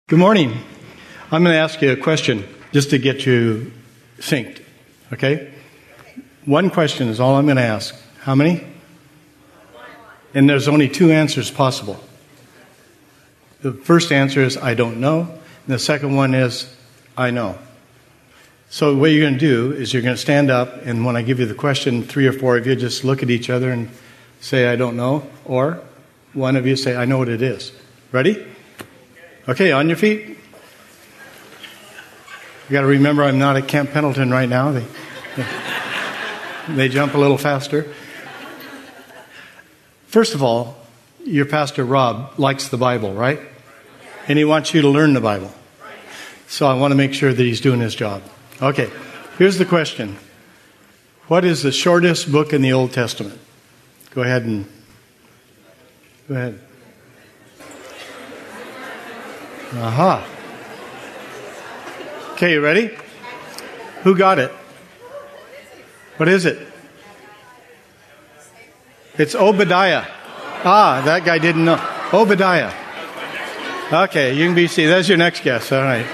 Good morning. I'm going to ask you a question just to get you synced, okay? One question is all I'm going to ask. How many? And there's only two answers possible. The first answer is, I don't know. And the second one is, I know. So what you're going to do is you're going to stand up, and when I give you the question, 3 or 4 of you just look at each other and say, I don't know. Or one of you say, I know what it is. Ready? Okay, on your feet. You got to remember I'm not at Camp Pendleton right now. They jump a little faster. First of all, your pastor Rob likes the Bible, right? And he wants you to learn the Bible. So I want to make sure that he's doing his job. Okay, here's the question. What is the shortest book in the Old Testament? Go ahead. Aha. Okay, you ready? Who got it? What is it? It's Obadiah. Ah, that guy didn't know. Obadiah. Okay, you can be seated. That's your next guess. All right.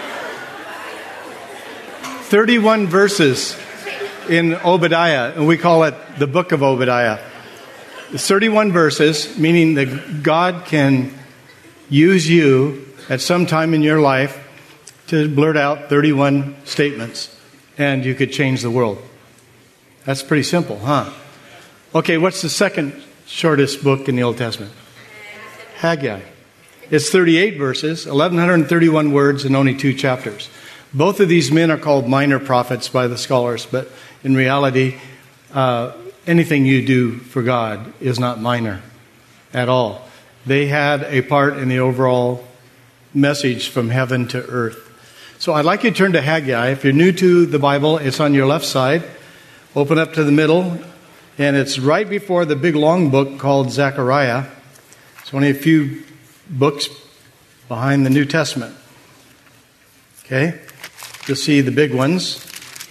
31 verses in Obadiah, and we call it the book of Obadiah. 31 verses, meaning that God can use you at some time in your life to blurt out 31 statements, and you could change the world. That's pretty simple, huh? Okay, what's the second shortest book in the Old Testament? Haggai. It's 38 verses, 1,131 words, and only 2 chapters. Both of these men are called minor prophets by the scholars, but in reality, anything you do for God is not minor at all. They had a part in the overall message from heaven to earth. So I'd like you to turn to Haggai. If you're new to the Bible, it's on your left side. Open up to the middle, and it's right before the big long book called Zechariah. It's only a few books behind the New Testament. Okay? You'll see the big ones.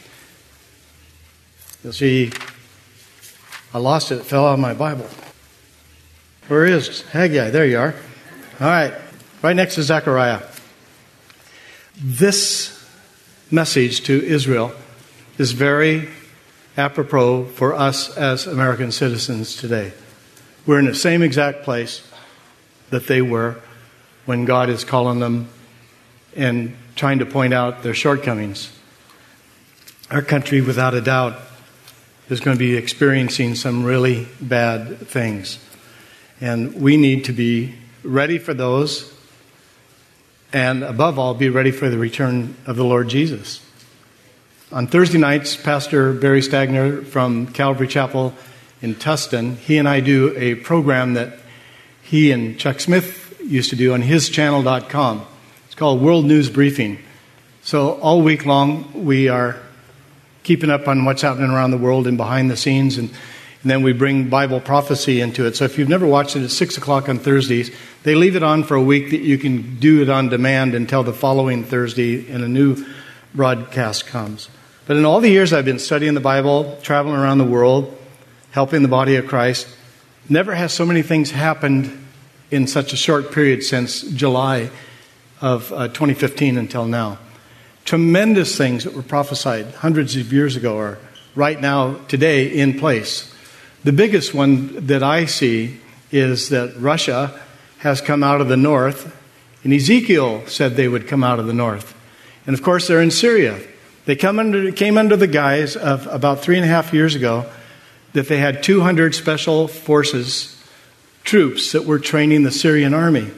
You'll see, I lost it. It fell out of my Bible. Where is Haggai? There you are. All right. Right next to Zechariah. This message to Israel is very apropos for us as American citizens today. We're in the same exact place that they were when God is calling them and trying to point out their shortcomings. Our country, without a doubt, is going to be experiencing some really bad things. And we need to be ready for those, and above all, be ready for the return of the Lord Jesus. On Thursday nights, Pastor Barry Stagner from Calvary Chapel in Tustin, he and I do a program that he and Chuck Smith used to do on hischannel.com. It's called World News Briefing. So all week long, we are keeping up on what's happening around the world and behind the scenes, and then we bring Bible prophecy into it. So if you've never watched it, it's 6 o'clock on Thursdays. They leave it on for a week that you can do it on demand until the following Thursday and a new broadcast comes. But in all the years I've been studying the Bible, traveling around the world, helping the body of Christ, never has so many things happened in such a short period since July of 2015 until now. Tremendous things that were prophesied hundreds of years ago are right now, today, in place. The biggest one that I see is that Russia has come out of the north, and Ezekiel said they would come out of the north. And of course, they're in Syria. They came under the guise of about 3.5 years ago that they had 200 special forces troops that were training the Syrian army.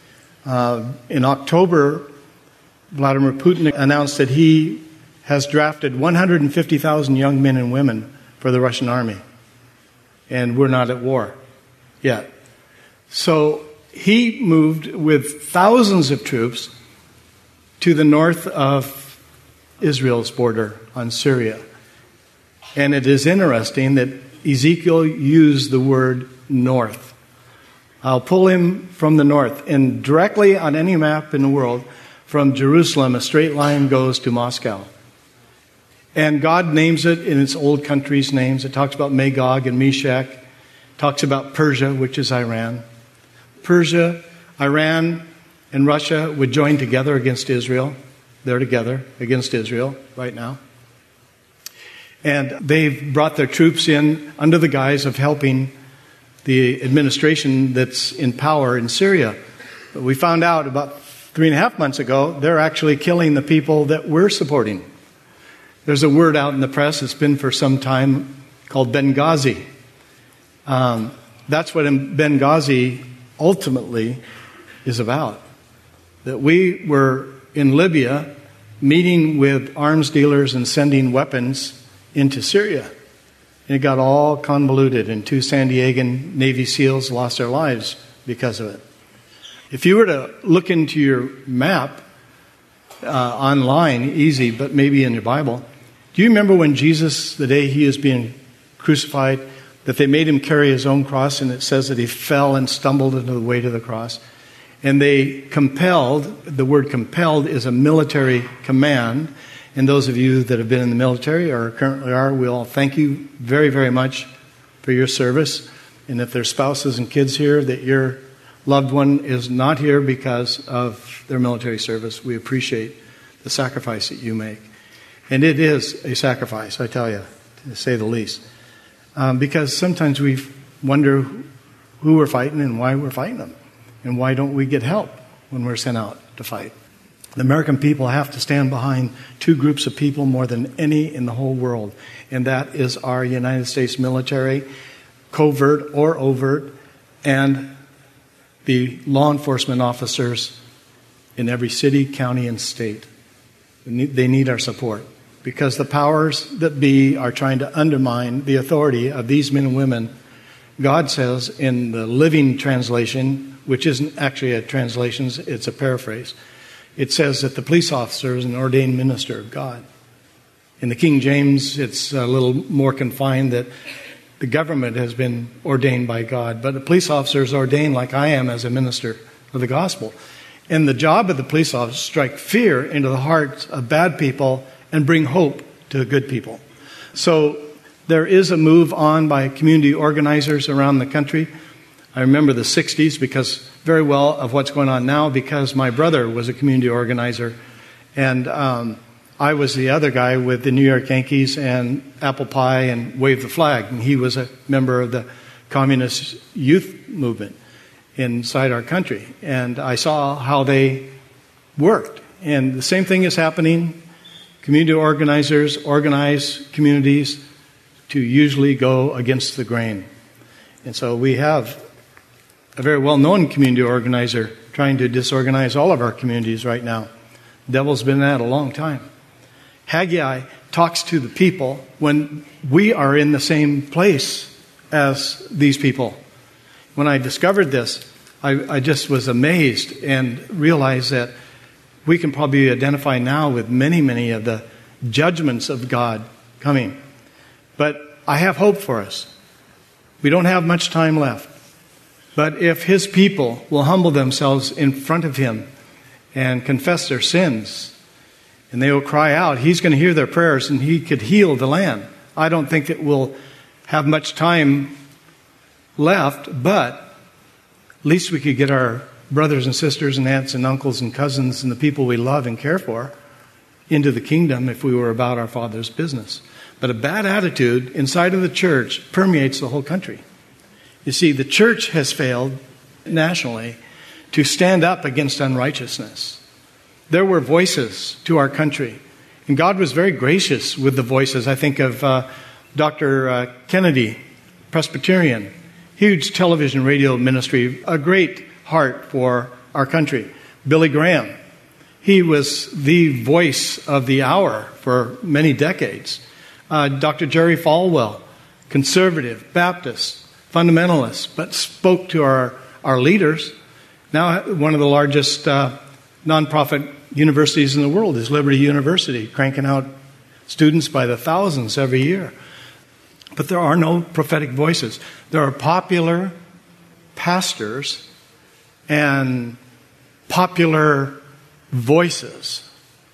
In October, Vladimir Putin announced that he has drafted 150,000 young men and women for the Russian army. And we're not at war yet. So he moved with thousands of troops to the north of Israel's border on Syria. And it is interesting that Ezekiel used the word north. I'll pull him from the north. And directly on any map in the world, from Jerusalem, a straight line goes to Moscow. And God names it in its old countries' names. It talks about Magog and Meshach. It talks about Persia, which is Iran. Persia, Iran, and Russia would join together against Israel. They're together against Israel right now. And they've brought their troops in under the guise of helping the administration that's in power in Syria. But we found out about 3.5 months ago, they're actually killing the people that we're supporting. There's a word out in the press, it's been for some time, called Benghazi. That's what Benghazi ultimately is about. That we were in Libya meeting with arms dealers and sending weapons into Syria. And it got all convoluted, and 2 San Diegan Navy SEALs lost their lives because of it. If you were to look into your map online, easy, but maybe in your Bible, do you remember when Jesus, the day he was being crucified, that they made him carry his own cross, and it says that he fell and stumbled into the weight of the cross? And they compelled, the word compelled is a military command, and those of you that have been in the military or currently are, we all thank you very, very much for your service. And if there's spouses and kids here, that your loved one is not here because of their military service, we appreciate the sacrifice that you make. And it is a sacrifice, I tell you, to say the least. Because sometimes we wonder who we're fighting and why we're fighting them. And why don't we get help when we're sent out to fight? The American people have to stand behind 2 groups of people more than any in the whole world. And that is our United States military, covert or overt, and the law enforcement officers in every city, county, and state. They need our support. Because the powers that be are trying to undermine the authority of these men and women. God says in the Living Translation, which isn't actually a translation, it's a paraphrase, it says that the police officer is an ordained minister of God. In the King James, it's a little more confined that the government has been ordained by God, but the police officer is ordained like I am as a minister of the gospel. And the job of the police officer is to strike fear into the hearts of bad people and bring hope to good people. So there is a move on by community organizers around the country. I remember the 60s because very well of what's going on now because my brother was a community organizer. And I was the other guy with the New York Yankees and apple pie and wave the flag. And he was a member of the communist youth movement inside our country. And I saw how they worked. And the same thing is happening. Community organizers organize communities to usually go against the grain. And so we have a very well-known community organizer trying to disorganize all of our communities right now. The devil's been at it a long time. Haggai talks to the people when we are in the same place as these people. When I discovered this, I just was amazed and realized that we can probably identify now with many, many of the judgments of God coming. But I have hope for us. We don't have much time left. But if his people will humble themselves in front of him and confess their sins, and they will cry out, he's going to hear their prayers and he could heal the land. I don't think that we'll have much time left, but at least we could get our brothers and sisters and aunts and uncles and cousins and the people we love and care for into the kingdom if we were about our Father's business. But a bad attitude inside of the church permeates the whole country. You see, the church has failed nationally to stand up against unrighteousness. There were voices to our country, and God was very gracious with the voices. I think of Dr. Kennedy, Presbyterian, huge television radio ministry, a great heart for our country. Billy Graham, he was the voice of the hour for many decades. Dr. Jerry Falwell, conservative, Baptist, fundamentalist, but spoke to our leaders. Now one of the largest nonprofit universities in the world is Liberty University, cranking out students by the thousands every year. But there are no prophetic voices. There are popular pastors and popular voices,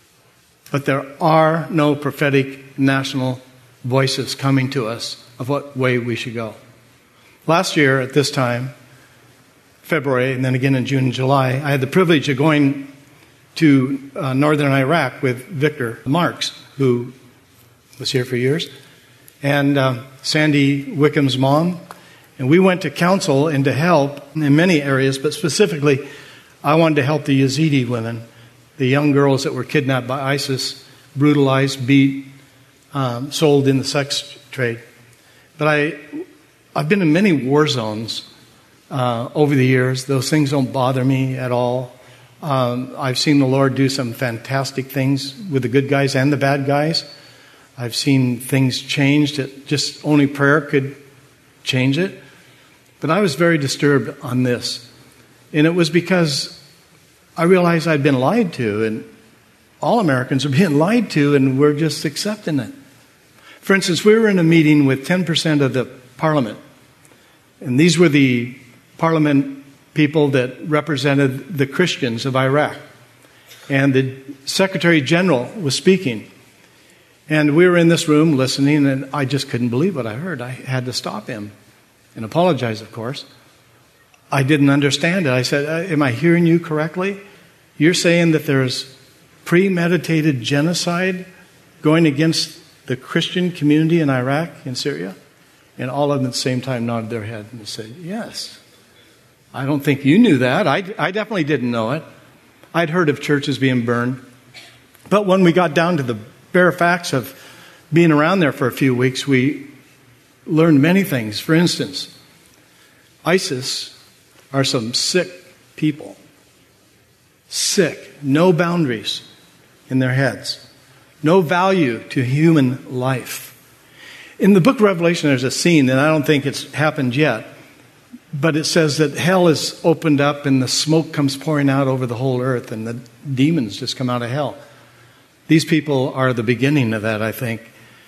but there are no prophetic national voices coming to us of what way we should go. Last year at this time, February and then again in June and July, I had the privilege of going to northern Iraq with Victor Marks, who was here for years, and Sandy Wickham's mom. And we went to counsel and to help in many areas, but specifically, I wanted to help the Yazidi women, the young girls that were kidnapped by ISIS, brutalized, beat, sold in the sex trade. But I've been in many war zones over the years. Those things don't bother me at all. I've seen the Lord do some fantastic things with the good guys and the bad guys. I've seen things changed that just only prayer could change it. But I was very disturbed on this. And it was because I realized I'd been lied to, and all Americans are being lied to, and we're just accepting it. For instance, we were in a meeting with 10% of the parliament. And these were the parliament people that represented the Christians of Iraq. And the Secretary General was speaking. And we were in this room listening, and I just couldn't believe what I heard. I had to stop him and apologize, of course. I didn't understand it. I said, am I hearing you correctly? You're saying that there's premeditated genocide going against the Christian community in Iraq and Syria? And all of them at the same time nodded their head and said, yes. I don't think you knew that. I definitely didn't know it. I'd heard of churches being burned. But when we got down to the bare facts of being around there for a few weeks, we learned many things. For instance, ISIS are some sick people. Sick. No boundaries in their heads. No value to human life. In the book of Revelation, there's a scene, and I don't think it's happened yet, but it says that hell is opened up and the smoke comes pouring out over the whole earth and the demons just come out of hell. These people are the beginning of that, I think.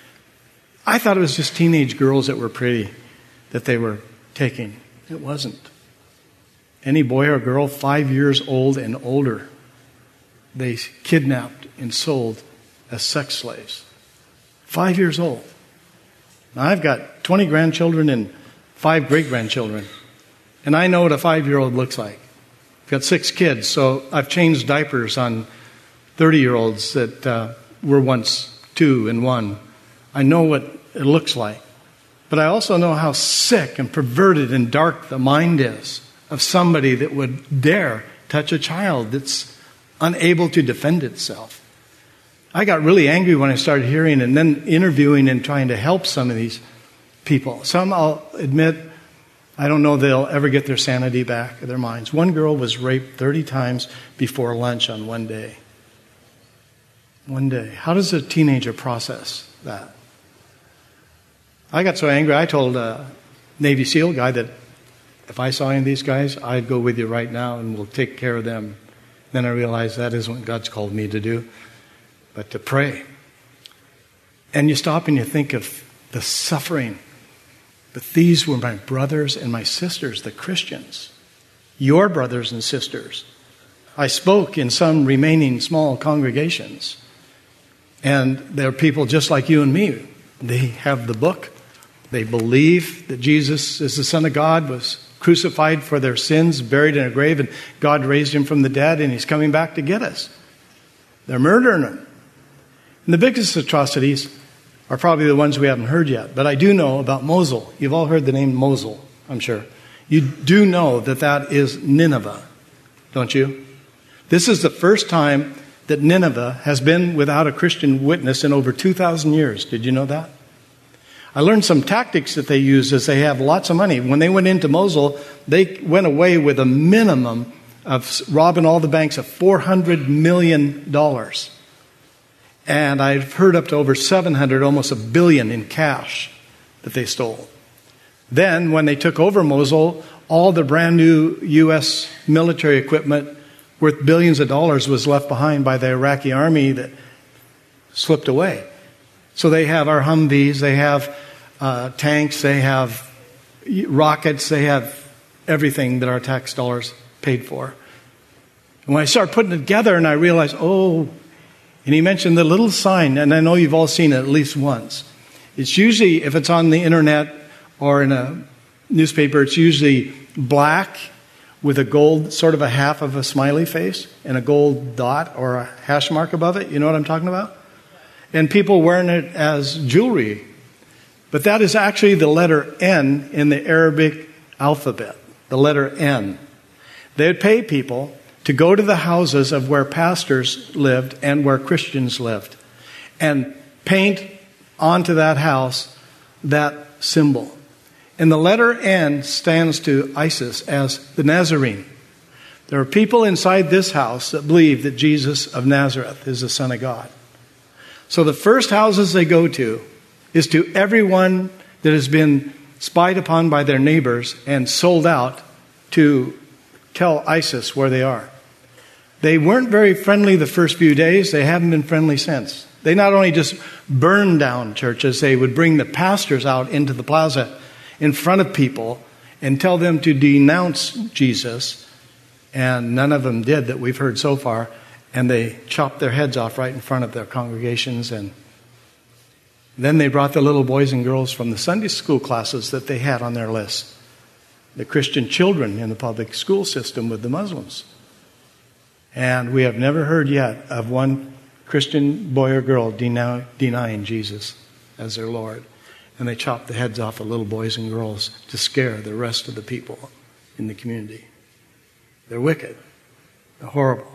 I thought it was just teenage girls that were pretty that they were taking. It wasn't. Any boy or girl 5 years old and older, they kidnapped and sold as sex slaves. 5 years old. Now, I've got 20 grandchildren and 5 great-grandchildren, and I know what a 5-year-old looks like. I've got 6 kids, so I've changed diapers on 30-year-olds that were once 2 and 1. I know what it looks like. But I also know how sick and perverted and dark the mind is of somebody that would dare touch a child that's unable to defend itself. I got really angry when I started hearing and then interviewing and trying to help some of these people. Some, I'll admit, I don't know they'll ever get their sanity back or their minds. One girl was raped 30 times before lunch on one day. One day. How does a teenager process that? I got so angry, I told a Navy SEAL guy that if I saw any of these guys, I'd go with you right now and we'll take care of them. Then I realized that isn't what God's called me to do, but to pray. And you stop and you think of the suffering. But these were my brothers and my sisters, the Christians. Your brothers and sisters. I spoke in some remaining small congregations. And they're people just like you and me. They have the book. They believe that Jesus is the Son of God, was crucified for their sins, buried in a grave, and God raised him from the dead, and he's coming back to get us. They're murdering him. And the biggest atrocities are probably the ones we haven't heard yet. But I do know about Mosul. You've all heard the name Mosul, I'm sure. You do know that that is Nineveh, don't you? This is the first time that Nineveh has been without a Christian witness in over 2,000 years. Did you know that? I learned some tactics that they use as they have lots of money. When they went into Mosul, they went away with a minimum of robbing all the banks of $400 million. And I've heard up to over 700, almost $1 billion in cash that they stole. Then, when they took over Mosul, all the brand new U.S. military equipment worth billions of dollars was left behind by the Iraqi army that slipped away. So they have our Humvees, they have tanks, they have rockets, they have everything that our tax dollars paid for. And when I started putting it together and I realized, and he mentioned the little sign, and I know you've all seen it at least once. It's usually, if it's on the internet or in a newspaper, it's usually black with a gold, sort of a half of a smiley face and a gold dot or a hash mark above it. You know what I'm talking about? And people wearing it as jewelry. But that is actually the letter N in the Arabic alphabet, the letter N. They would pay people to go to the houses of where pastors lived and where Christians lived and paint onto that house that symbol. And the letter N stands to ISIS as the Nazarene. There are people inside this house that believe that Jesus of Nazareth is the Son of God. So the first houses they go to is to everyone that has been spied upon by their neighbors and sold out to tell ISIS where they are. They weren't very friendly the first few days. They haven't been friendly since. They not only just burned down churches, they would bring the pastors out into the plaza in front of people and tell them to denounce Jesus. And none of them did that we've heard so far. And they chopped their heads off right in front of their congregations. And then they brought the little boys and girls from the Sunday school classes that they had on their list. The Christian children in the public school system with the Muslims. And we have never heard yet of one Christian boy or girl denying Jesus as their Lord. And they chopped the heads off of little boys and girls to scare the rest of the people in the community. They're wicked. They're horrible.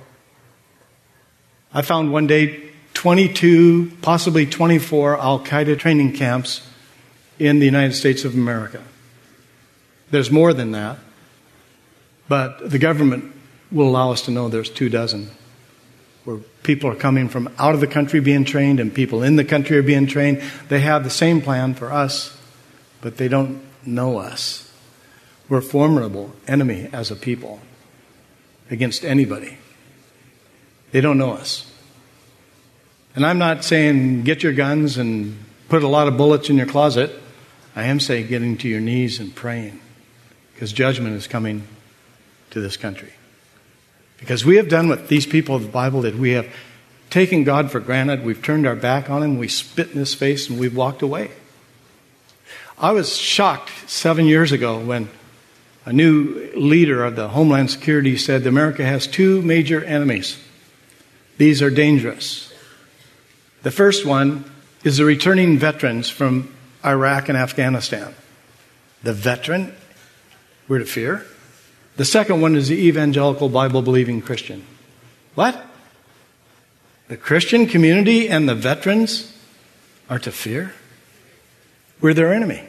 I found one day 22, possibly 24 Al-Qaeda training camps in the United States of America. There's more than that, but the government will allow us to know there's 24, where people are coming from out of the country being trained and people in the country are being trained. They have the same plan for us, but they don't know us. We're a formidable enemy as a people against anybody. They don't know us. And I'm not saying get your guns and put a lot of bullets in your closet. I am saying getting to your knees and praying, because judgment is coming to this country. Because we have done what these people of the Bible did. We have taken God for granted. We've turned our back on Him. We spit in His face and we've walked away. I was shocked 7 years ago when a new leader of the Homeland Security said America has two major enemies. These are dangerous. The first one is the returning veterans from Iraq and Afghanistan. The veteran we're to fear. The second one is the evangelical Bible-believing Christian. What? The Christian community and the veterans are to fear? We're their enemy.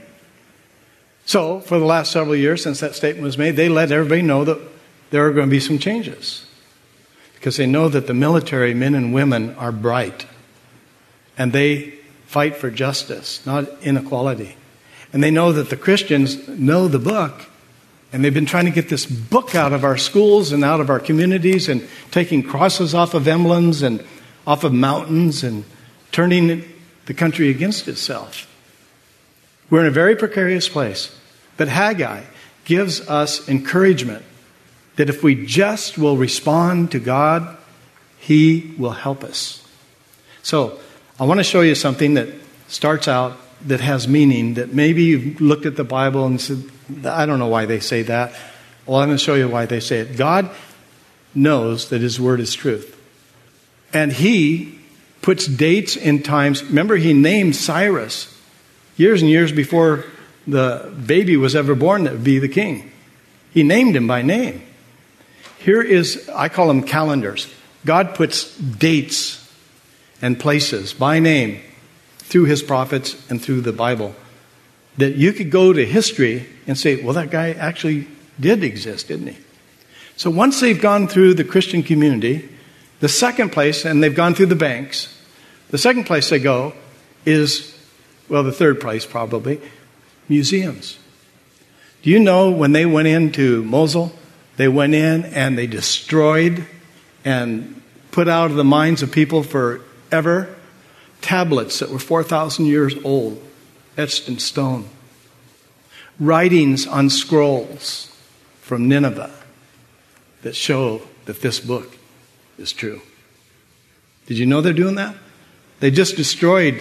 So, for the last several years since that statement was made, they let everybody know that there are going to be some changes. Because they know that the military men and women are bright. And they fight for justice, not inequality. And they know that the Christians know the book. And they've been trying to get this book out of our schools and out of our communities and taking crosses off of emblems and off of mountains and turning the country against itself. We're in a very precarious place. But Haggai gives us encouragement that if we just will respond to God, He will help us. So, I want to show you something that starts out that has meaning, that maybe you've looked at the Bible and said, I don't know why they say that. Well, I'm going to show you why they say it. God knows that His Word is truth. And He puts dates and times. Remember, He named Cyrus years and years before the baby was ever born that would be the king. He named him by name. Here is, I call them calendars. God puts dates and places by name through His prophets and through the Bible, that you could go to history and say, well, that guy actually did exist, didn't he? So once they've gone through the Christian community, the second place, and they've gone through the banks, the second place they go is, well, the third place probably, museums. Do you know when they went into Mosul, they went in and they destroyed and put out of the minds of people forever tablets that were 4,000 years old, etched in stone. Writings on scrolls from Nineveh that show that this book is true. Did you know they're doing that? They just destroyed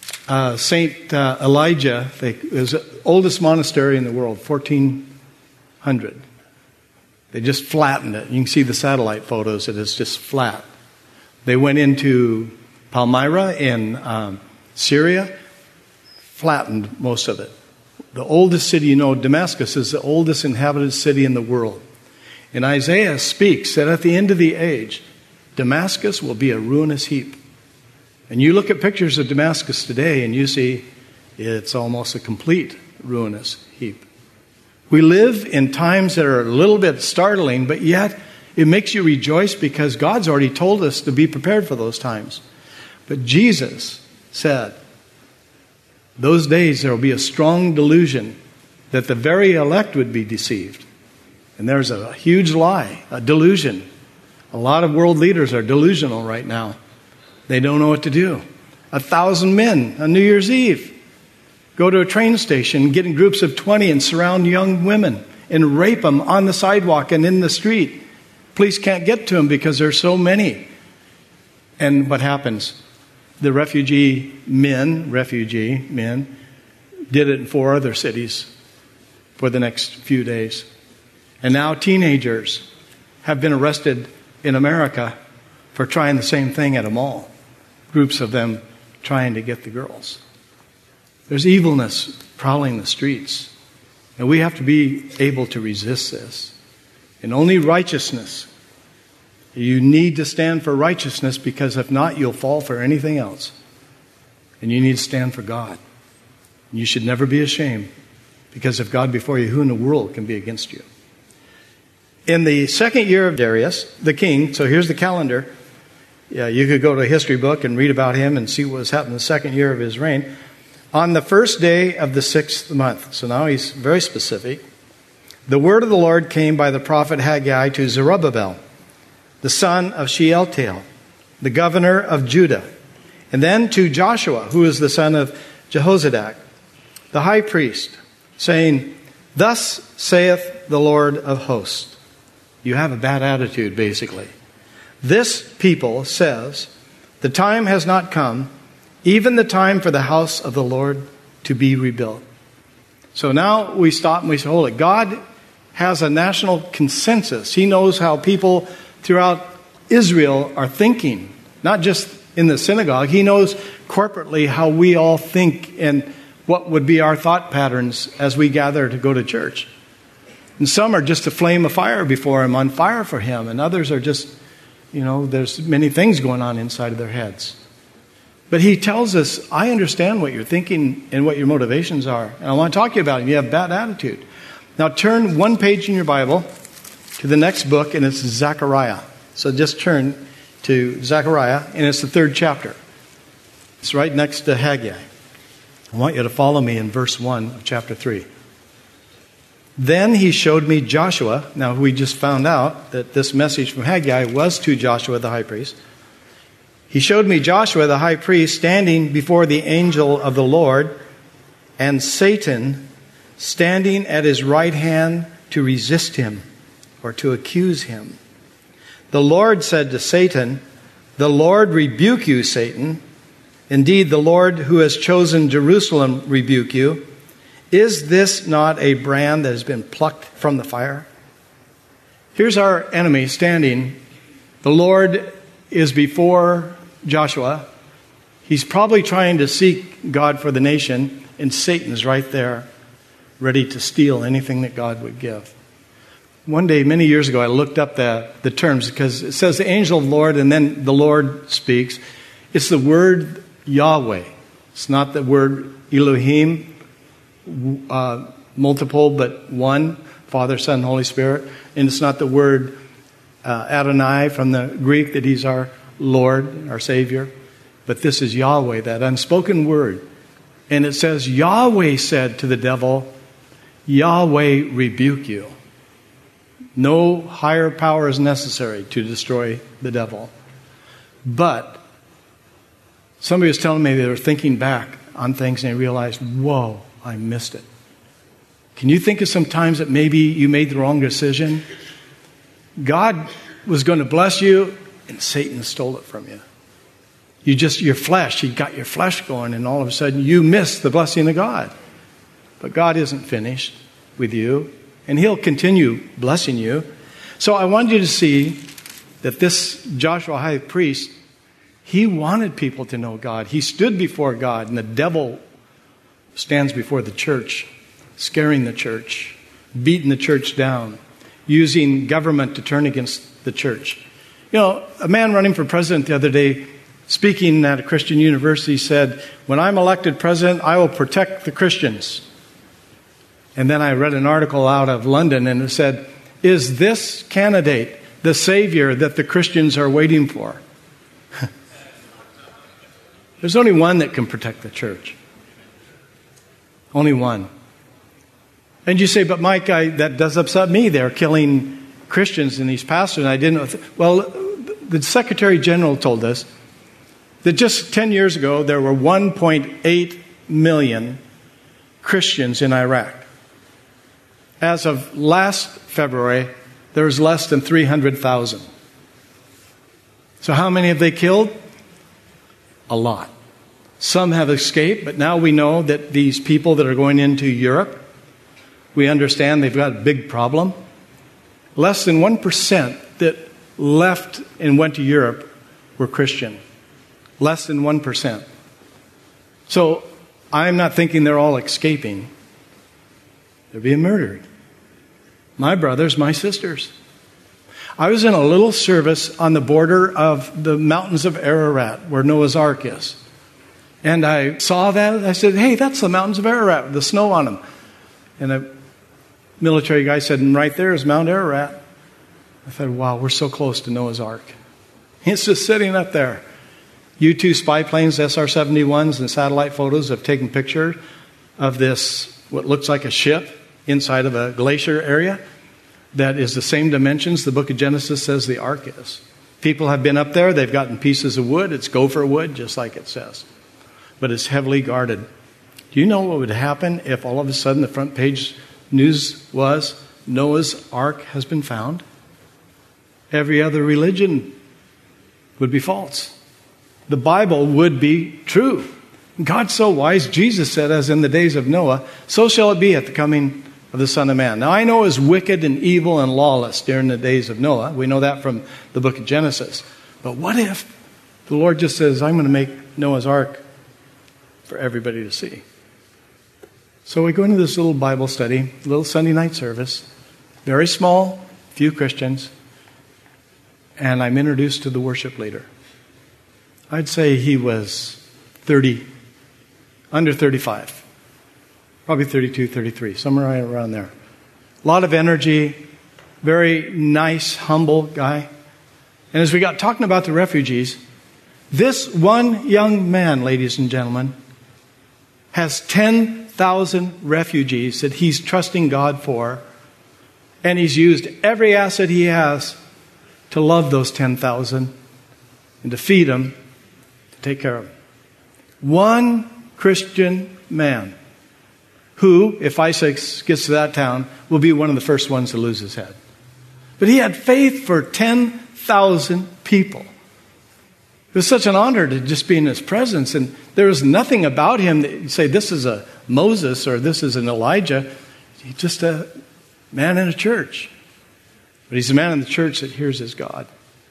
St. Elijah. It was the oldest monastery in the world, 1400. They just flattened it. You can see the satellite photos. It is just flat. They went into Palmyra in Syria, flattened most of it. The oldest city, Damascus is the oldest inhabited city in the world. And Isaiah speaks that at the end of the age, Damascus will be a ruinous heap. And you look at pictures of Damascus today and you see it's almost a complete ruinous heap. We live in times that are a little bit startling, but yet it makes you rejoice because God's already told us to be prepared for those times. But Jesus said, those days there will be a strong delusion that the very elect would be deceived. And there's a huge lie, a delusion. A lot of world leaders are delusional right now. They don't know what to do. 1,000 men on New Year's Eve go to a train station, get in groups of 20 and surround young women and rape them on the sidewalk and in the street. Police can't get to them because there's so many. And what happens? The refugee men did it in 4 other cities for the next few days. And now teenagers have been arrested in America for trying the same thing at a mall. Groups of them trying to get the girls. There's evilness prowling the streets. And we have to be able to resist this. And only righteousness. You need to stand for righteousness because if not, you'll fall for anything else. And you need to stand for God. You should never be ashamed because if God before you, who in the world can be against you? In the second year of Darius, the king, so here's the calendar. Yeah, you could go to a history book and read about him and see what was happening in the second year of his reign. On the first day of the 6th month, so now he's very specific, the word of the Lord came by the prophet Haggai to Zerubbabel, the son of Shealtiel, the governor of Judah, and then to Joshua, who is the son of Jehozadak, the high priest, saying, "Thus saith the Lord of hosts." You have a bad attitude, basically. This people says, "The time has not come, even the time for the house of the Lord to be rebuilt." So now we stop and we say, hold it. God has a national consensus. He knows how people throughout Israel are thinking, not just in the synagogue. He knows corporately how we all think and what would be our thought patterns as we gather to go to church. And some are just a flame of fire before Him, on fire for Him. And others are just, there's many things going on inside of their heads. But He tells us, I understand what you're thinking and what your motivations are. And I want to talk to you about it. You have bad attitude. Now turn one page in your Bible to the next book, and it's Zechariah. So just turn to Zechariah, and it's the 3rd chapter. It's right next to Haggai. I want you to follow me in verse 1 of chapter 3. Then he showed me Joshua. Now we just found out that this message from Haggai was to Joshua the high priest. He showed me Joshua the high priest standing before the angel of the Lord, and Satan standing at his right hand to resist him or to accuse him. The Lord said to Satan, "The Lord rebuke you, Satan. Indeed, the Lord who has chosen Jerusalem rebuke you. Is this not a brand that has been plucked from the fire?" Here's our enemy standing. The Lord is before Joshua. He's probably trying to seek God for the nation, and Satan is right there, ready to steal anything that God would give. One day, many years ago, I looked up the terms because it says the angel of the Lord, and then the Lord speaks. It's the word Yahweh. It's not the word Elohim, multiple but one, Father, Son, Holy Spirit. And it's not the word Adonai from the Greek, that He's our Lord, our Savior. But this is Yahweh, that unspoken word. And it says, Yahweh said to the devil, Yahweh rebuke you. No higher power is necessary to destroy the devil. But somebody was telling me they were thinking back on things and they realized, whoa, I missed it. Can you think of some times that maybe you made the wrong decision? God was going to bless you and Satan stole it from you. Your flesh, you got your flesh going, and all of a sudden you missed the blessing of God. But God isn't finished with you, and He'll continue blessing you. So I want you to see that this Joshua high priest, he wanted people to know God. He stood before God, and the devil stands before the church, scaring the church, beating the church down, using government to turn against the church. You know, a man running for president the other day, speaking at a Christian university, said, "When I'm elected president, I will protect the Christians." And then I read an article out of London, and it said, "Is this candidate the savior that the Christians are waiting for?" There's only one that can protect the church. Only one. And you say, "But Mike, that does upset me. They're killing Christians and these pastors." And I didn't. Well, the Secretary General told us that just 10 years ago, there were 1.8 million Christians in Iraq. As of last February, there was less than 300,000. So how many have they killed? A lot. Some have escaped, but now we know that these people that are going into Europe, we understand they've got a big problem. Less than 1% that left and went to Europe were Christian. Less than 1%. So I'm not thinking they're all escaping. They're being murdered. My brothers, my sisters. I was in a little service on the border of the mountains of Ararat, where Noah's Ark is. And I saw that. I said, "Hey, that's the mountains of Ararat with the snow on them." And a military guy said, "And right there is Mount Ararat." I thought, wow, we're so close to Noah's Ark. It's just sitting up there. U-2 spy planes, SR-71s, and satellite photos have taken pictures of this, what looks like a ship inside of a glacier area that is the same dimensions the book of Genesis says the ark is. People have been up there. They've gotten pieces of wood. It's gopher wood, just like it says. But it's heavily guarded. Do you know what would happen if all of a sudden the front page news was Noah's Ark has been found? Every other religion would be false. The Bible would be true. God's so wise, Jesus said, as in the days of Noah, so shall it be at the coming of the Son of Man. Now I know it was wicked and evil and lawless during the days of Noah. We know that from the book of Genesis. But what if the Lord just says, I'm going to make Noah's Ark for everybody to see? So we go into this little Bible study, little Sunday night service, very small, few Christians, and I'm introduced to the worship leader. I'd say he was 30, under 35, probably 32, 33, somewhere right around there. A lot of energy, very nice, humble guy. And as we got talking about the refugees, this one young man, ladies and gentlemen, has 10,000 refugees that he's trusting God for, and he's used every asset he has to love those 10,000 and to feed them, to take care of them. One Christian man who, if ISIS gets to that town, will be one of the first ones to lose his head. But he had faith for 10,000 people. It was such an honor to just be in his presence, and there was nothing about him that you say, this is a Moses or this is an Elijah. He's just a man in a church. But he's a man in the church that hears his God.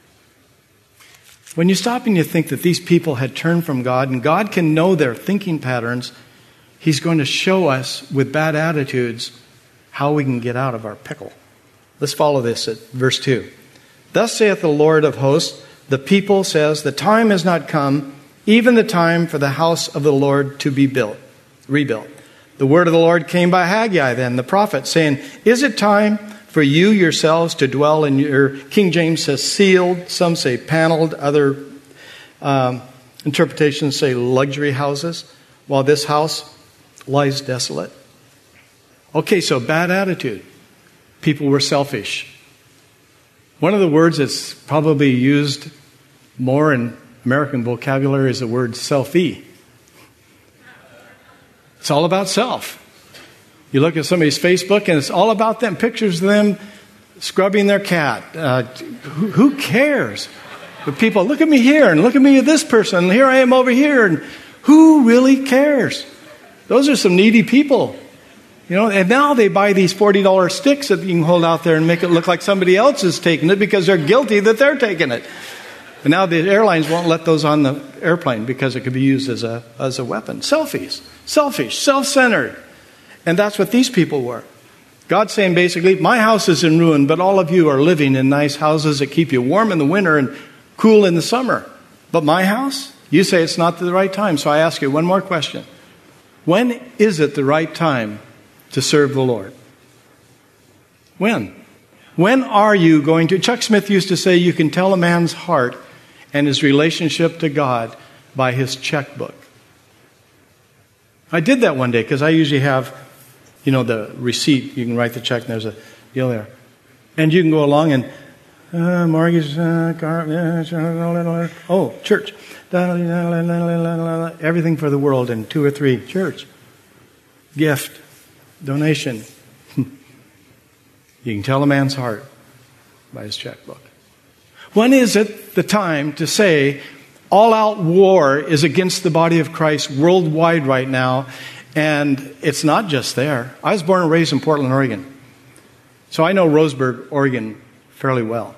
When you stop and you think that these people had turned from God, and God can know their thinking patterns, He's going to show us with bad attitudes how we can get out of our pickle. Let's follow this at verse 2. Thus saith the Lord of hosts, the people says, the time has not come, even the time for the house of the Lord to be rebuilt. The word of the Lord came by Haggai then, the prophet, saying, is it time for you yourselves to dwell in your, King James says sealed, some say paneled, other interpretations say luxury houses, while this house lies desolate? Okay, so bad attitude. People were selfish. One of the words that's probably used more in American vocabulary is the word selfie. It's all about self. You look at somebody's Facebook and it's all about them, pictures of them scrubbing their cat. Who cares? But people, look at me here and look at me at this person. And here I am over here. And who really cares? Those are some needy people. And now they buy these $40 sticks that you can hold out there and make it look like somebody else is taking it because they're guilty that they're taking it. And now the airlines won't let those on the airplane because it could be used as a weapon. Selfies. Selfish. Self-centered. And that's what these people were. God's saying basically, my house is in ruin, but all of you are living in nice houses that keep you warm in the winter and cool in the summer. But my house? You say it's not the right time. So I ask you one more question. When is it the right time to serve the Lord? When? When are you going to? Chuck Smith used to say you can tell a man's heart and his relationship to God by his checkbook. I did that one day because I usually have, the receipt. You can write the check and there's a deal there. And you can go along and, mortgage, church. Everything for the world in 2 or 3. Church. Gift. Donation. You can tell a man's heart by his checkbook. When is it the time to say all-out war is against the body of Christ worldwide right now? And it's not just there. I was born and raised in Portland, Oregon. So I know Roseburg, Oregon fairly well.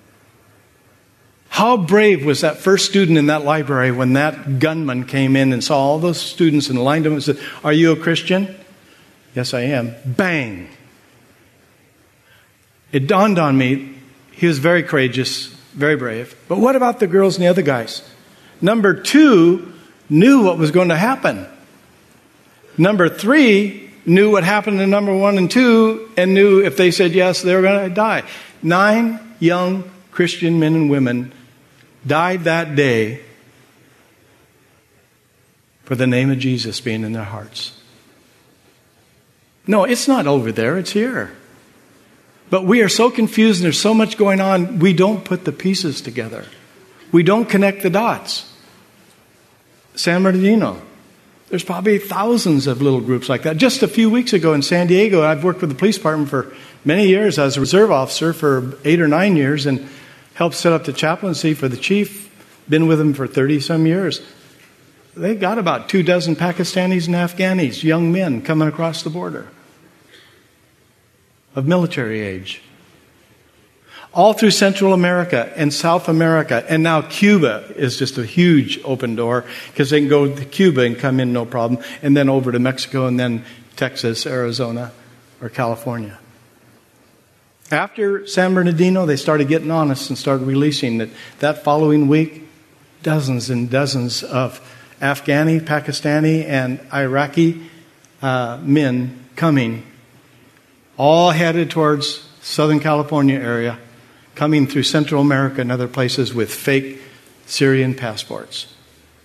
How brave was that first student in that library when that gunman came in and saw all those students and lined them and said, "Are you a Christian?" "Yes, I am." Bang. It dawned on me, he was very courageous, very brave. But what about the girls and the other guys? Number 2 knew what was going to happen. Number 3 knew what happened to number 1 and 2 and knew if they said yes, they were going to die. 9 young Christian men and women died that day for the name of Jesus being in their hearts. No, it's not over there, it's here. But we are so confused and there's so much going on, we don't put the pieces together. We don't connect the dots. San Bernardino. There's probably thousands of little groups like that. Just a few weeks ago in San Diego, I've worked with the police department for many years as a reserve officer for 8 or 9 years and helped set up the chaplaincy for the chief. Been with him for 30-some years. They got about 24 Pakistanis and Afghanis, young men coming across the border of military age. All through Central America and South America. And now Cuba is just a huge open door because they can go to Cuba and come in no problem. And then over to Mexico and then Texas, Arizona, or California. After San Bernardino, they started getting honest and started releasing it. That following week, dozens and dozens of Afghani, Pakistani, and Iraqi men coming, all headed towards Southern California area, coming through Central America and other places with fake Syrian passports.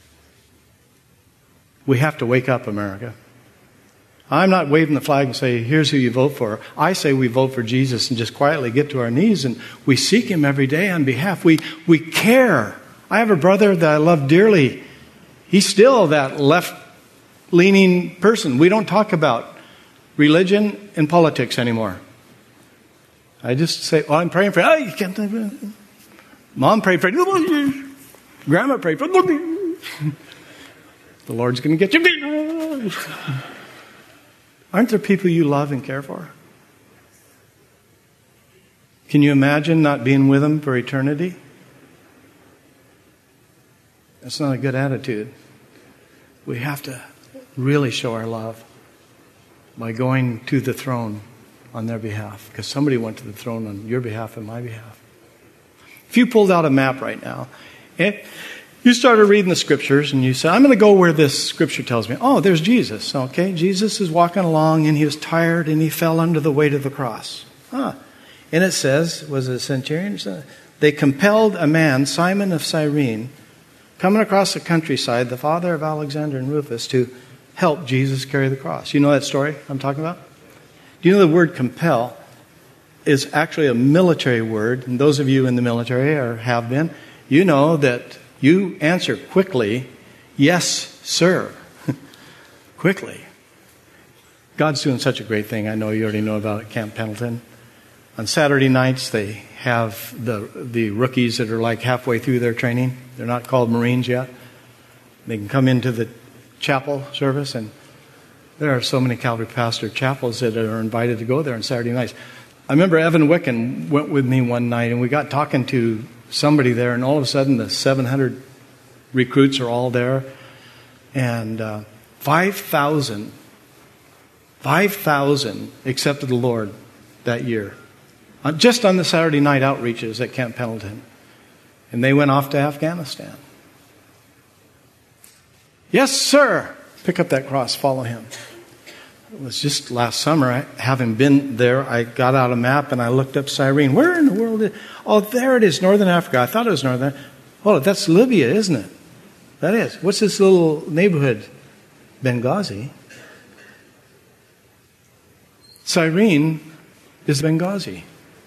We have to wake up, America. I'm not waving the flag and say, here's who you vote for. I say we vote for Jesus and just quietly get to our knees and we seek Him every day on behalf. We care. I have a brother that I love dearly. He's still that left-leaning person. We don't talk about religion and politics anymore. I just say, well, I'm praying for you. Oh, you can't. Mom prayed for you. Grandma prayed for you. The Lord's going to get you. Aren't there people you love and care for? Can you imagine not being with them for eternity? That's not a good attitude. We have to really show our love by going to the throne on their behalf, because somebody went to the throne on your behalf and my behalf. If you pulled out a map right now, and you started reading the scriptures, and you said, I'm going to go where this scripture tells me. Oh, there's Jesus. Okay, Jesus is walking along, and he was tired, and he fell under the weight of the cross. And it says, was it a centurion? They compelled a man, Simon of Cyrene, coming across the countryside, the father of Alexander and Rufus, to help Jesus carry the cross. You know that story I'm talking about? Do you know the word compel is actually a military word? And those of you in the military or have been, you know that you answer quickly, yes, sir. Quickly. God's doing such a great thing. I know you already know about it, Camp Pendleton. On Saturday nights, they have the rookies that are like halfway through their training. They're not called Marines yet. They can come into the chapel service and There are so many Calvary Pastor chapels that are invited to go there on Saturday nights. I remember Evan Wicken went with me one night, and we got talking to somebody there, and all of a sudden the 700 recruits are all there, and 5,000 accepted the Lord that year, just on the Saturday night outreaches at Camp Pendleton. And they went off to Afghanistan. Yes, sir. Pick up that cross, follow him. It was just last summer, having been there, I got out a map and I looked up Cyrene. Where in the world is... Oh, there it is, Northern Africa. I thought it was Northern... Oh, that's Libya, isn't it? That is. What's this little neighborhood? Benghazi. Cyrene is Benghazi.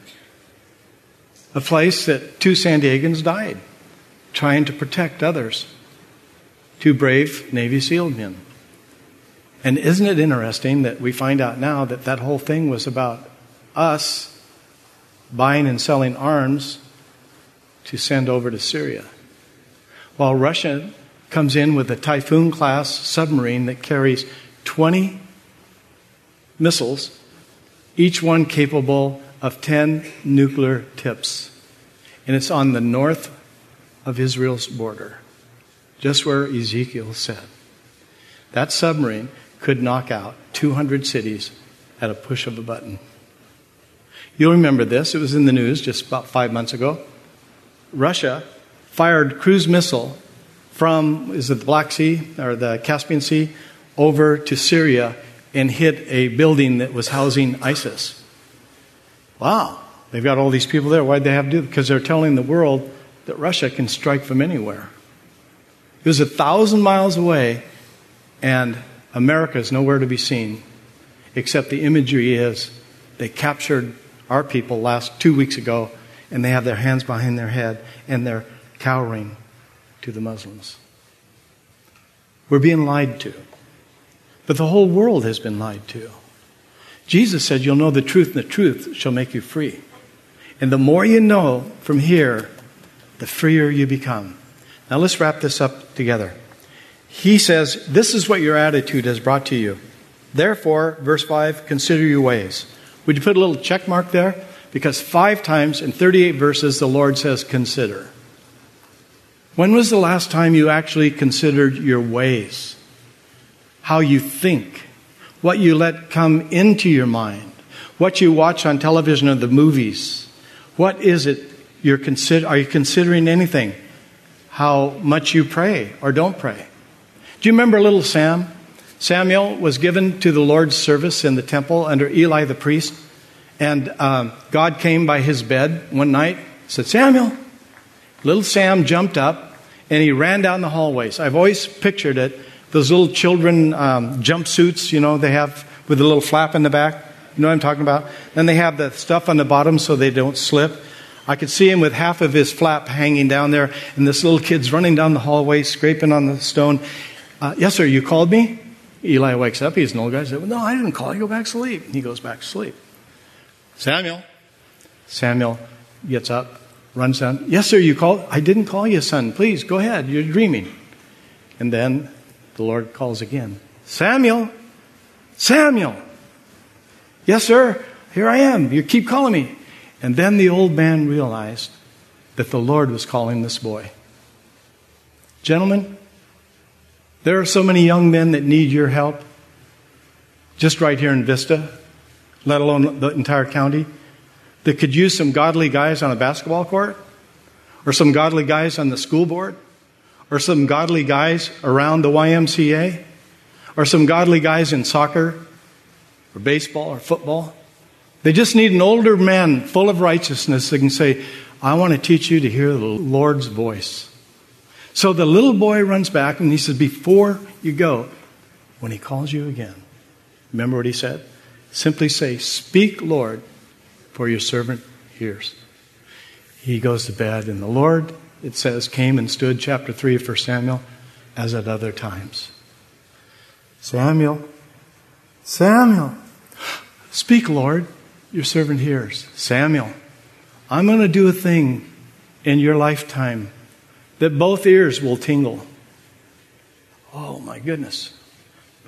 A place that 2 San Diegans died trying to protect others. 2 brave Navy SEAL men. And isn't it interesting that we find out now that that whole thing was about us buying and selling arms to send over to Syria? While Russia comes in with a Typhoon-class submarine that carries 20 missiles, each one capable of 10 nuclear tips. And it's on the north of Israel's border, just where Ezekiel said. That submarine could knock out 200 cities at a push of a button. You'll remember this. It was in the news just about 5 months ago. Russia fired cruise missile from, is it the Black Sea or the Caspian Sea, over to Syria and hit a building that was housing ISIS. Wow. They've got all these people there. Why'd they have to do it? Because they're telling the world that Russia can strike from anywhere. It was 1,000 miles away, and America is nowhere to be seen, except the imagery is they captured our people 2 weeks ago, and they have their hands behind their head, and they're cowering to the Muslims. We're being lied to. But the whole world has been lied to. Jesus said, you'll know the truth, and the truth shall make you free. And the more you know from here, the freer you become. Now let's wrap this up together. He says, this is what your attitude has brought to you. Therefore, verse 5, consider your ways. Would you put a little check mark there? Because 5 times in 38 verses, the Lord says, consider. When was the last time you actually considered your ways? How you think? What you let come into your mind? What you watch on television or the movies? What is it you're are you considering anything? How much you pray or don't pray? Do you remember little Sam? Samuel was given to the Lord's service in the temple under Eli the priest. And God came by his bed one night, said, Samuel. Little Sam jumped up and he ran down the hallways. I've always pictured it. Those little children jumpsuits, they have with a little flap in the back. You know what I'm talking about? Then they have the stuff on the bottom so they don't slip. I could see him with half of his flap hanging down there, and this little kid's running down the hallway, scraping on the stone. Yes, sir, you called me? Eli wakes up. He's an old guy. He said, well, no, I didn't call you. Go back to sleep. He goes back to sleep. Samuel gets up, runs down. Yes, sir, you called? I didn't call you, son. Please, go ahead. You're dreaming. And then the Lord calls again. Samuel. Yes, sir, here I am. You keep calling me. And then the old man realized that the Lord was calling this boy. Gentlemen, there are so many young men that need your help, just right here in Vista, let alone the entire county, that could use some godly guys on a basketball court, or some godly guys on the school board, or some godly guys around the YMCA, or some godly guys in soccer, or baseball, or football. They just need an older man full of righteousness that can say, I want to teach you to hear the Lord's voice. So the little boy runs back and he says, before you go, when he calls you again, remember what he said? Simply say, speak, Lord, for your servant hears. He goes to bed, and the Lord, it says, came and stood, chapter 3 of 1 Samuel, as at other times. Samuel, speak, Lord, your servant hears. Samuel, I'm going to do a thing in your lifetime that both ears will tingle. Oh, my goodness.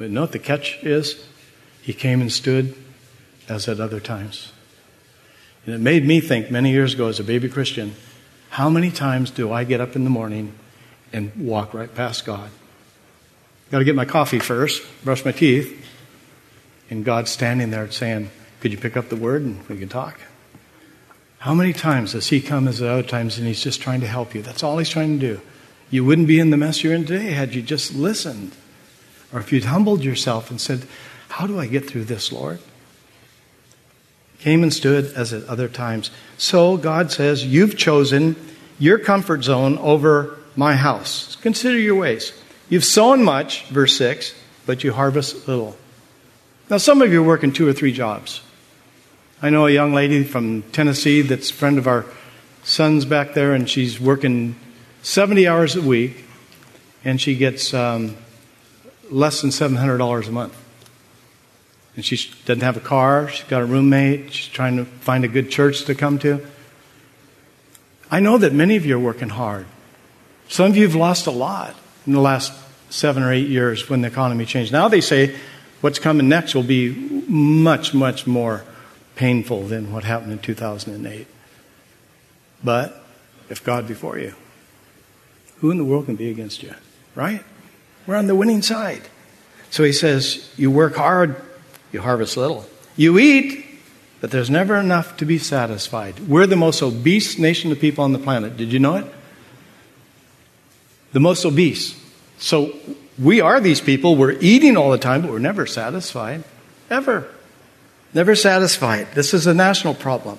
But you know what the catch is? He came and stood as at other times. And it made me think many years ago as a baby Christian, how many times do I get up in the morning and walk right past God? Got to get my coffee first, brush my teeth, and God's standing there saying, could you pick up the word and we can talk? How many times does he come as at other times and he's just trying to help you? That's all he's trying to do. You wouldn't be in the mess you're in today had you just listened. Or if you'd humbled yourself and said, how do I get through this, Lord? Came and stood as at other times. So God says, you've chosen your comfort zone over my house. Consider your ways. You've sown much, verse 6, but you harvest little. Now some of you are working 2 or 3 jobs. I know a young lady from Tennessee that's a friend of our son's back there, and she's working 70 hours a week, and she gets less than $700 a month. And she doesn't have a car. She's got a roommate. She's trying to find a good church to come to. I know that many of you are working hard. Some of you have lost a lot in the last 7 or 8 years when the economy changed. Now they say what's coming next will be much, much more painful than what happened in 2008. But if God be for you, who in the world can be against you? Right? We're on the winning side. So he says, you work hard, you harvest little. You eat, but there's never enough to be satisfied. We're the most obese nation of people on the planet. Did you know it? The most obese. So we are these people. We're eating all the time, but we're never satisfied. Ever. Never satisfied. This is a national problem.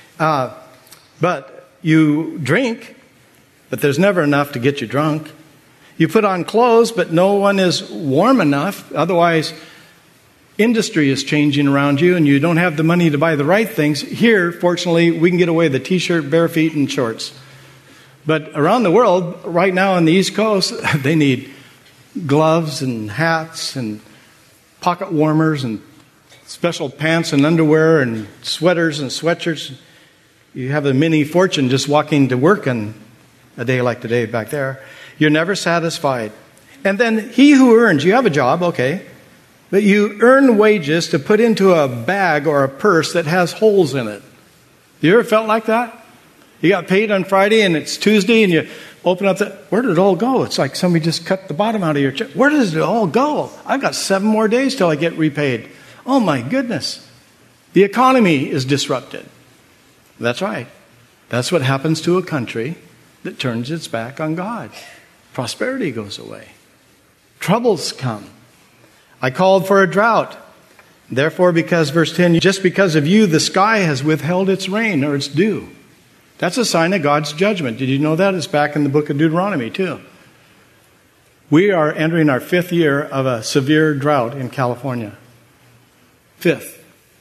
But you drink, but there's never enough to get you drunk. You put on clothes, but no one is warm enough. Otherwise, industry is changing around you, and you don't have the money to buy the right things. Here, fortunately, we can get away with a T-shirt, bare feet, and shorts. But around the world, right now on the East Coast, they need gloves and hats and pocket warmers and special pants and underwear and sweaters and sweatshirts. You have a mini fortune just walking to work on a day like today back there. You're never satisfied. And then he who earns, you have a job, okay, but you earn wages to put into a bag or a purse that has holes in it. You ever felt like that? You got paid on Friday and it's Tuesday and you open up where did it all go? It's like somebody just cut the bottom out of your check. Where does it all go? I've got 7 more days till I get repaid. Oh my goodness. The economy is disrupted. That's right. That's what happens to a country that turns its back on God. Prosperity goes away. Troubles come. I called for a drought. Therefore, because, verse 10, just because of you, the sky has withheld its rain or its dew. That's a sign of God's judgment. Did you know that? It's back in the book of Deuteronomy, too. We are entering our 5th year of a severe drought in California. 5th.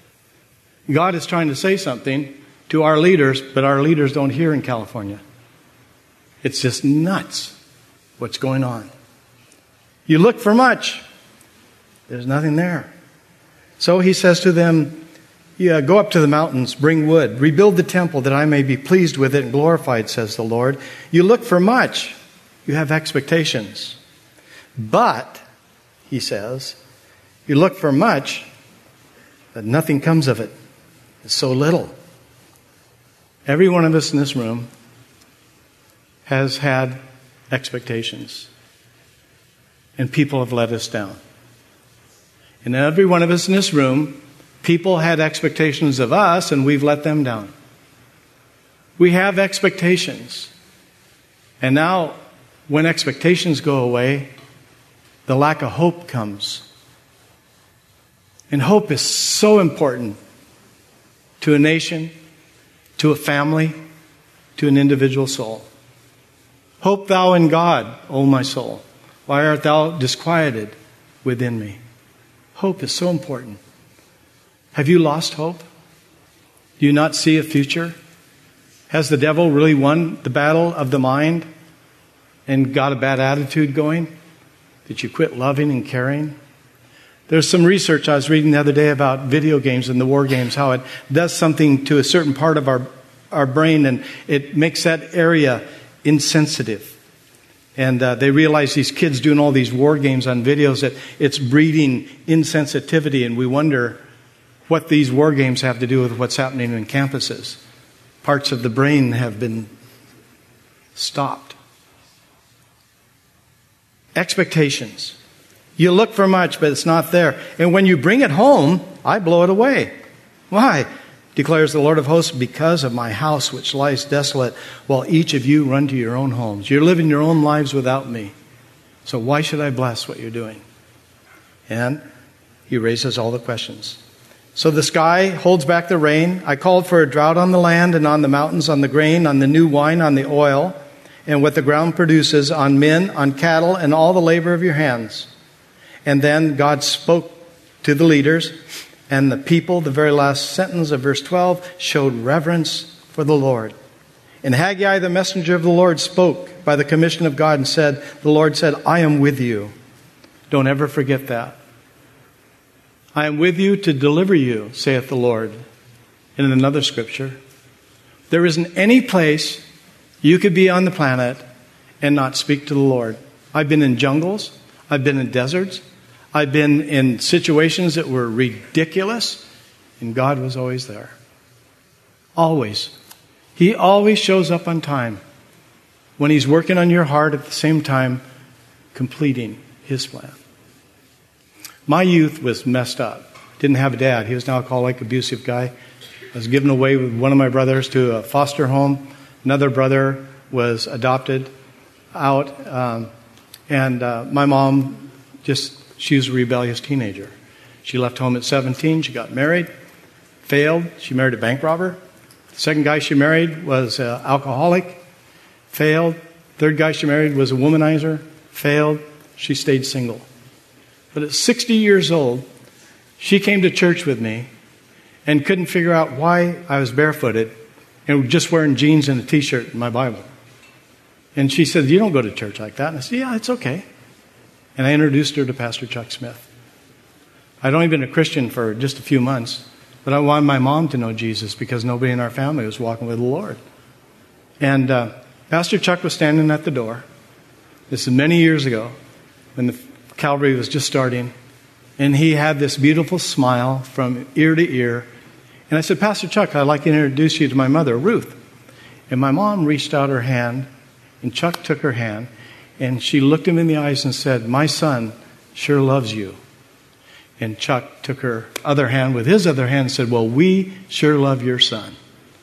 God is trying to say something to our leaders, but our leaders don't hear in California. It's just nuts what's going on. You look for much. There's nothing there. So he says to them, go up to the mountains, bring wood, rebuild the temple that I may be pleased with it and glorified, says the Lord. You look for much. You have expectations. But, he says, you look for much, but nothing comes of it. It's so little. Every one of us in this room has had expectations. And people have let us down. And every one of us in this room, people had expectations of us and we've let them down. We have expectations. And now, when expectations go away, the lack of hope comes. And hope is so important to a nation, to a family, to an individual soul. Hope thou in God, O my soul. Why art thou disquieted within me? Hope is so important. Have you lost hope? Do you not see a future? Has the devil really won the battle of the mind and got a bad attitude going? Did you quit loving and caring? There's some research I was reading the other day about video games and the war games, how it does something to a certain part of our brain and it makes that area insensitive. And they realize these kids doing all these war games on videos, that it's breeding insensitivity, and we wonder what these war games have to do with what's happening in campuses. Parts of the brain have been stopped. Expectations. You look for much, but it's not there. And when you bring it home, I blow it away. Why? Declares the Lord of hosts, because of my house which lies desolate, while each of you run to your own homes. You're living your own lives without me. So why should I bless what you're doing? And he raises all the questions. So the sky holds back the rain. I called for a drought on the land and on the mountains, on the grain, on the new wine, on the oil, and what the ground produces, on men, on cattle, and all the labor of your hands. And then God spoke to the leaders, and the people, the very last sentence of verse 12, showed reverence for the Lord. And Haggai, the messenger of the Lord, spoke by the commission of God and said, the Lord said, I am with you. Don't ever forget that. I am with you to deliver you, saith the Lord. And in another scripture, there isn't any place you could be on the planet and not speak to the Lord. I've been in jungles. I've been in deserts. I've been in situations that were ridiculous, and God was always there. Always. He always shows up on time when He's working on your heart, at the same time completing His plan. My youth was messed up. Didn't have a dad. He was an alcoholic, abusive guy. I was given away with one of my brothers to a foster home. Another brother was adopted out. And my mom she was a rebellious teenager. She left home at 17. She got married, failed. She married a bank robber. The second guy she married was an alcoholic, failed. Third guy she married was a womanizer, failed. She stayed single. But at 60 years old, she came to church with me and couldn't figure out why I was barefooted and just wearing jeans and a T-shirt and my Bible. And she said, you don't go to church like that. And I said, yeah, it's okay. And I introduced her to Pastor Chuck Smith. I'd only been a Christian for just a few months, but I wanted my mom to know Jesus because nobody in our family was walking with the Lord. And Pastor Chuck was standing at the door. This is many years ago when the Calvary was just starting. And he had this beautiful smile from ear to ear. And I said, Pastor Chuck, I'd like to introduce you to my mother, Ruth. And my mom reached out her hand, and Chuck took her hand. And she looked him in the eyes and said, my son sure loves you. And Chuck took her other hand with his other hand and said, well, we sure love your son.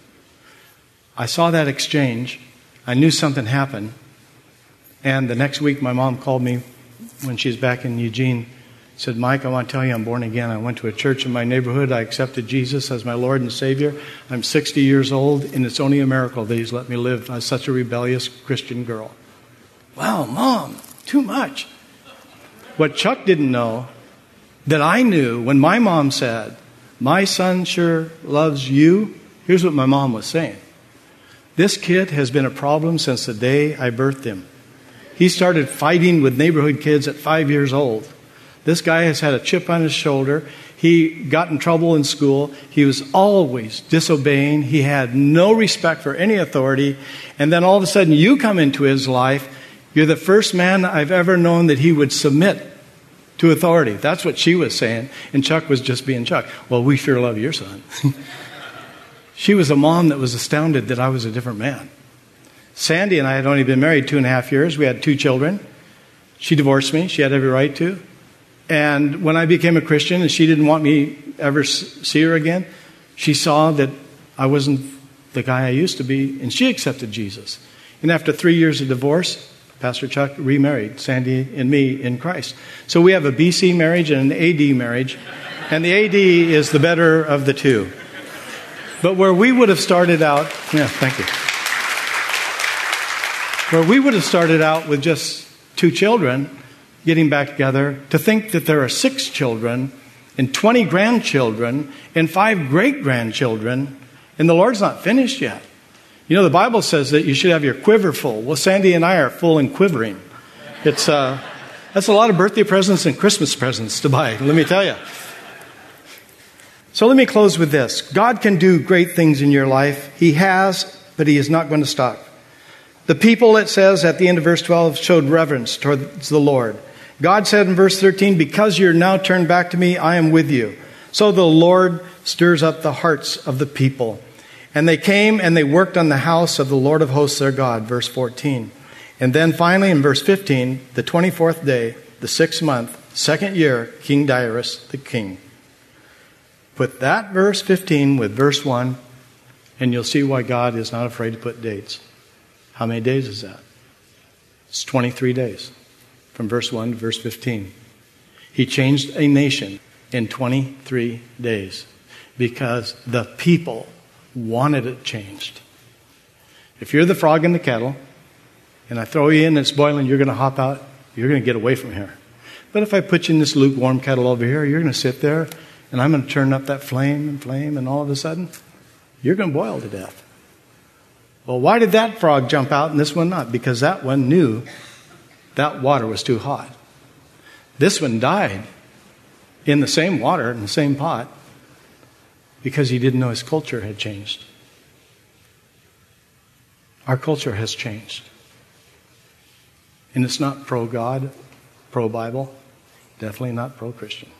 I saw that exchange. I knew something happened. And the next week, my mom called me when she's back in Eugene. Said, Mike, I want to tell you I'm born again. I went to a church in my neighborhood. I accepted Jesus as my Lord and Savior. I'm 60 years old, and it's only a miracle that He's let me live as such a rebellious Christian girl. Wow, Mom, too much. What Chuck didn't know, that I knew when my mom said, my son sure loves you, here's what my mom was saying. This kid has been a problem since the day I birthed him. He started fighting with neighborhood kids at 5 years old. This guy has had a chip on his shoulder. He got in trouble in school. He was always disobeying. He had no respect for any authority. And then all of a sudden you come into his life. You're the first man I've ever known that he would submit to authority. That's what she was saying. And Chuck was just being Chuck. Well, we sure love your son. She was a mom that was astounded that I was a different man. Sandy and I had only been married 2.5 years. We had 2 children. She divorced me. She had every right to. And when I became a Christian and she didn't want me ever see her again, she saw that I wasn't the guy I used to be, and she accepted Jesus. And after 3 years of divorce, Pastor Chuck remarried Sandy and me in Christ. So we have a BC marriage and an AD marriage, and the AD is the better of the two. But where we would have started out, thank you. Where we would have started out with just 2 children getting back together, to think that there are 6 children and 20 grandchildren and 5 great-grandchildren, and the Lord's not finished yet. You know, the Bible says that you should have your quiver full. Well, Sandy and I are full and quivering. That's a lot of birthday presents and Christmas presents to buy, let me tell you. So let me close with this. God can do great things in your life. He has, but He is not going to stop. The people, it says at the end of verse 12, showed reverence towards the Lord. God said in verse 13, because you're now turned back to me, I am with you. So the Lord stirs up the hearts of the people. And they came and they worked on the house of the Lord of hosts their God, verse 14. And then finally in verse 15, the 24th day, the 6th month, 2nd year, King Darius the king. Put that verse 15 with verse 1, and you'll see why God is not afraid to put dates. How many days is that? It's 23 days, from verse 1 to verse 15. He changed a nation in 23 days because the people wanted it changed. If you're the frog in the kettle, and I throw you in and it's boiling, you're going to hop out, you're going to get away from here. But if I put you in this lukewarm kettle over here, you're going to sit there, and I'm going to turn up that flame, and all of a sudden, you're going to boil to death. Well, why did that frog jump out and this one not? Because that one knew that water was too hot. This one died in the same water, in the same pot, because he didn't know his culture had changed. Our culture has changed. And it's not pro-God, pro-Bible, definitely not pro-Christian.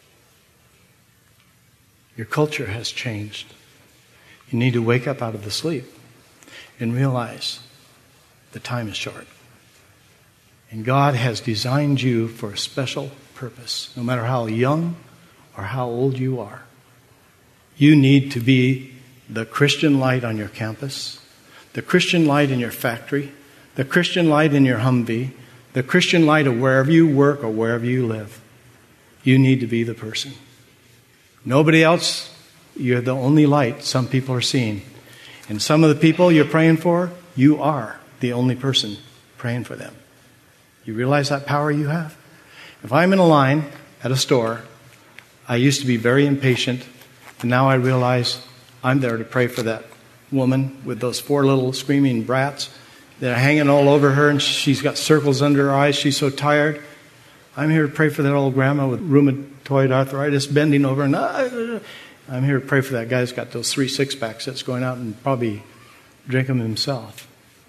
Your culture has changed. You need to wake up out of the sleep and realize the time is short. And God has designed you for a special purpose, no matter how young or how old you are. You need to be the Christian light on your campus, the Christian light in your factory, the Christian light in your Humvee, the Christian light of wherever you work or wherever you live. You need to be the person. Nobody else, you're the only light some people are seeing. And some of the people you're praying for, you are the only person praying for them. You realize that power you have? If I'm in a line at a store, I used to be very impatient, and now I realize I'm there to pray for that woman with those 4 little screaming brats that are hanging all over her, and she's got circles under her eyes. She's so tired. I'm here to pray for that old grandma with rheumatoid arthritis bending over, and I'm here to pray for that guy who's got those 3 six-packs that's going out and probably drink them himself.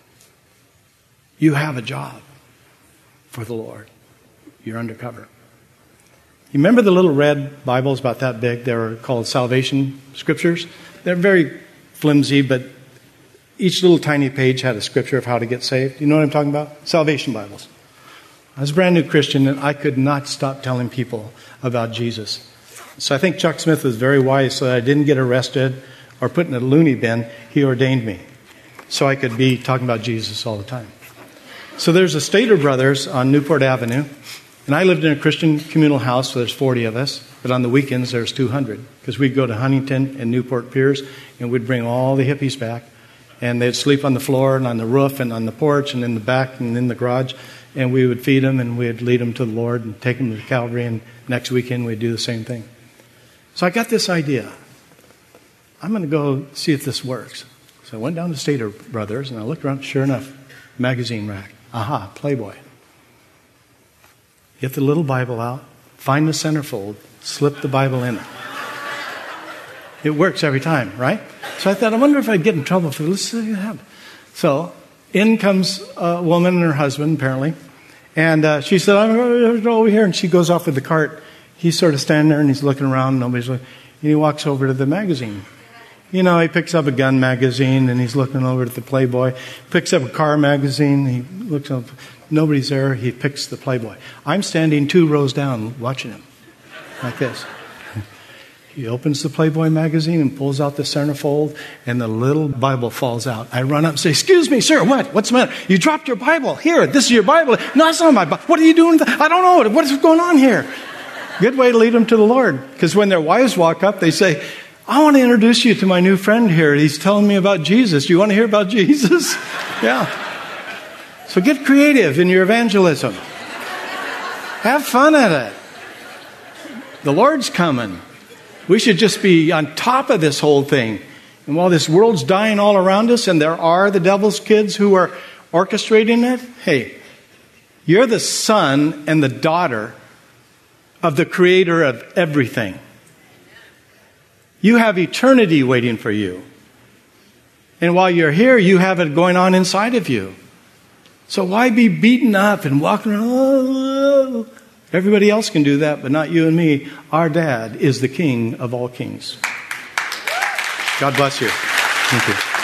You have a job for the Lord. You're undercover. You remember the little red Bibles about that big? They were called salvation scriptures. They're very flimsy, but each little tiny page had a scripture of how to get saved. You know what I'm talking about? Salvation Bibles. I was a brand new Christian, and I could not stop telling people about Jesus. So I think Chuck Smith was very wise so that I didn't get arrested or put in a loony bin. He ordained me so I could be talking about Jesus all the time. So there's a Stater Brothers on Newport Avenue, and I lived in a Christian communal house, so there's 40 of us, but on the weekends there's 200, because we'd go to Huntington and Newport Piers, and we'd bring all the hippies back, and they'd sleep on the floor and on the roof and on the porch and in the back and in the garage, and we would feed them and we'd lead them to the Lord and take them to Calvary, and next weekend we'd do the same thing. So I got this idea. I'm going to go see if this works. So I went down to Stater Brothers, and I looked around, sure enough, magazine rack. Aha, Playboy. Get the little Bible out, find the centerfold, slip the Bible in it. It works every time, right? So I thought, I wonder if I'd get in trouble for this. Let's see what happens. So in comes a woman and her husband, apparently. And she said, I'm going to go over here. And she goes off with the cart. He's sort of standing there and he's looking around. Nobody's looking. And he walks over to the magazine. You know, he picks up a gun magazine and he's looking over at the Playboy. Picks up a car magazine. He looks up. Nobody's there. He picks the Playboy. I'm standing 2 rows down watching him like this. He opens the Playboy magazine and pulls out the centerfold, and the little Bible falls out. I run up and say, excuse me, sir, what? What's the matter? You dropped your Bible. Here, this is your Bible. No, it's not my Bible. What are you doing? I don't know. What is going on here? Good way to lead them to the Lord. Because when their wives walk up, they say, I want to introduce you to my new friend here. He's telling me about Jesus. Do you want to hear about Jesus? Yeah. So get creative in your evangelism. Have fun at it. The Lord's coming. We should just be on top of this whole thing. And while this world's dying all around us, and there are the devil's kids who are orchestrating it, hey, you're the son and the daughter of the creator of everything. You have eternity waiting for you. And while you're here, you have it going on inside of you. So why be beaten up and walking around? Oh, everybody else can do that, but not you and me. Our dad is the King of all kings. God bless you. Thank you.